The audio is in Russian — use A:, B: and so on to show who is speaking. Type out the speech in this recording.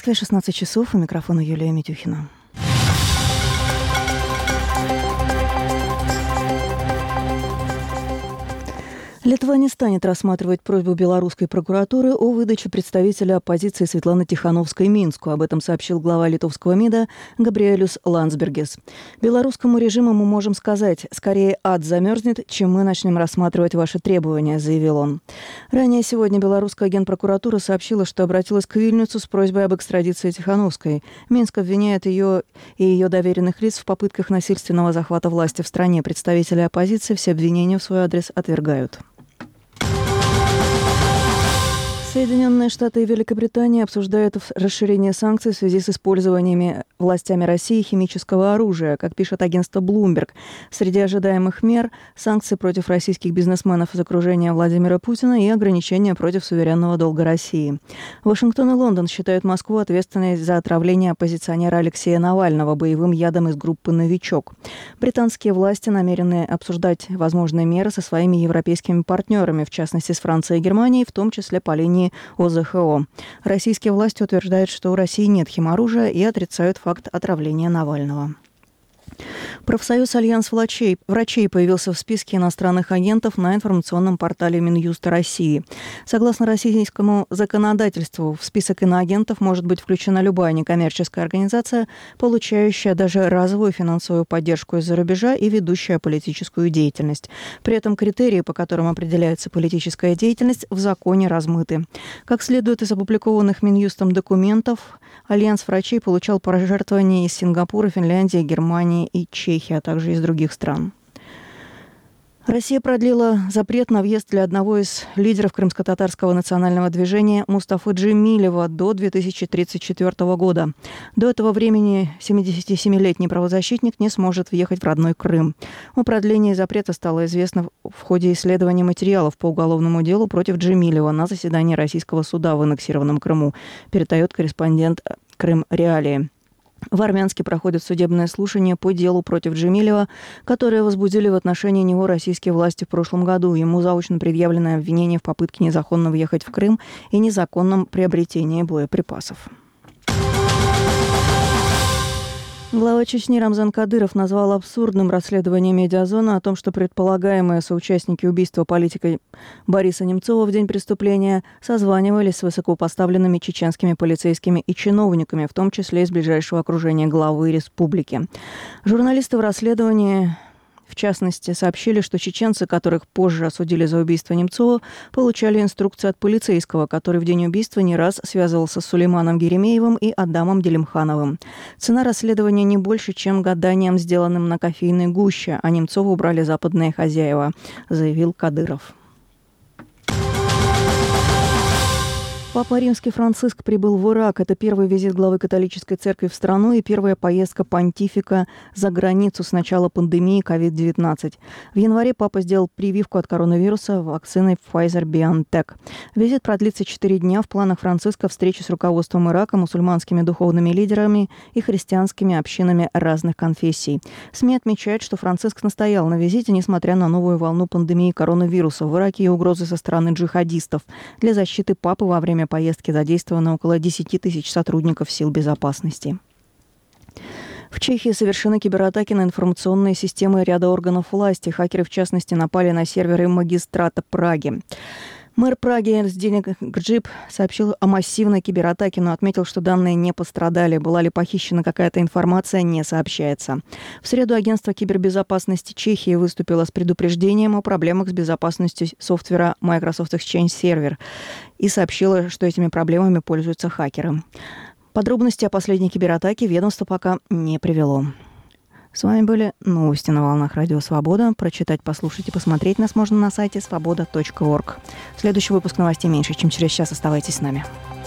A: Москве 16 часов. У микрофона Юлия Митюхина. Литва не станет рассматривать просьбу белорусской прокуратуры о выдаче представителя оппозиции Светланы Тихановской Минску. Об этом сообщил глава литовского МИДа Габриэлюс Ландсбергис. Белорусскому режиму мы можем сказать: скорее ад замерзнет, чем мы начнем рассматривать ваши требования, заявил он. Ранее сегодня белорусская генпрокуратура сообщила, что обратилась к Вильнюсу с просьбой об экстрадиции Тихановской. Минск обвиняет ее и ее доверенных лиц в попытках насильственного захвата власти в стране. Представители оппозиции все обвинения в свой адрес отвергают. Соединенные Штаты и Великобритания обсуждают расширение санкций в связи с использованием властями России химического оружия. Как пишет агентство Bloomberg, среди ожидаемых мер – санкции против российских бизнесменов из окружения Владимира Путина и ограничения против суверенного долга России. Вашингтон и Лондон считают Москву ответственной за отравление оппозиционера Алексея Навального боевым ядом из группы «Новичок». Британские власти намерены обсуждать возможные меры со своими европейскими партнерами, в частности с Францией и Германией, в том числе по линии ОЗХО. Российские власти утверждают, что у России нет химоружия и отрицают факт отравления Навального. Профсоюз «Альянс врачей» появился в списке иностранных агентов на информационном портале Минюста России. Согласно российскому законодательству, в список иноагентов может быть включена любая некоммерческая организация, получающая даже разовую финансовую поддержку из-за рубежа и ведущая политическую деятельность. При этом критерии, по которым определяется политическая деятельность, в законе размыты. Как следует из опубликованных Минюстом документов, Альянс врачей получал пожертвования из Сингапура, Финляндии, Германии и Чехии, а также из других стран. Россия продлила запрет на въезд для одного из лидеров крымско-татарского национального движения Мустафы Джемилева до 2034 года. До этого времени 77-летний правозащитник не сможет въехать в родной Крым. О продлении запрета стало известно в ходе исследования материалов по уголовному делу против Джемилева на заседании российского суда в аннексированном Крыму, передает корреспондент Крым Реалии. В Армянске проходят судебные слушания по делу против Джемилева, которые возбудили в отношении него российские власти в прошлом году. Ему заочно предъявлены обвинения в попытке незаконно въехать в Крым и незаконном приобретении боеприпасов. Глава Чечни Рамзан Кадыров назвал абсурдным расследование «Медиазона» о том, что предполагаемые соучастники убийства политика Бориса Немцова в день преступления созванивались с высокопоставленными чеченскими полицейскими и чиновниками, в том числе из ближайшего окружения главы республики. Журналисты в расследовании, в частности, сообщили, что чеченцы, которых позже осудили за убийство Немцова, получали инструкции от полицейского, который в день убийства не раз связывался с Сулейманом Геремеевым и Адамом Делимхановым. Цена расследования не больше, чем гаданием, сделанным на кофейной гуще, а Немцова убрали западные хозяева, заявил Кадыров. Папа Римский Франциск прибыл в Ирак. Это первый визит главы католической церкви в страну и первая поездка понтифика за границу с начала пандемии COVID-19. В январе папа сделал прививку от коронавируса вакциной Pfizer-BioNTech. Визит продлится 4 дня. В планах Франциска встречи с руководством Ирака, мусульманскими духовными лидерами и христианскими общинами разных конфессий. СМИ отмечают, что Франциск настоял на визите, несмотря на новую волну пандемии коронавируса в Ираке и угрозы со стороны джихадистов. Для защиты папы во время поездки задействовано около 10 тысяч сотрудников сил безопасности. В Чехии совершены кибератаки на информационные системы ряда органов власти. Хакеры, в частности, напали на серверы магистрата Праги. Мэр Праги Зdeněk Grzyb сообщил о массивной кибератаке, но отметил, что данные не пострадали. Была ли похищена какая-то информация, не сообщается. В среду агентство кибербезопасности Чехии выступило с предупреждением о проблемах с безопасностью софтвера Microsoft Exchange Server и сообщило, что этими проблемами пользуются хакеры. Подробности о последней кибератаке ведомство пока не привело. С вами были новости на волнах Радио Свобода. Прочитать, послушать и посмотреть нас можно на сайте svoboda.org. Следующий выпуск новостей меньше, чем через час. Оставайтесь с нами.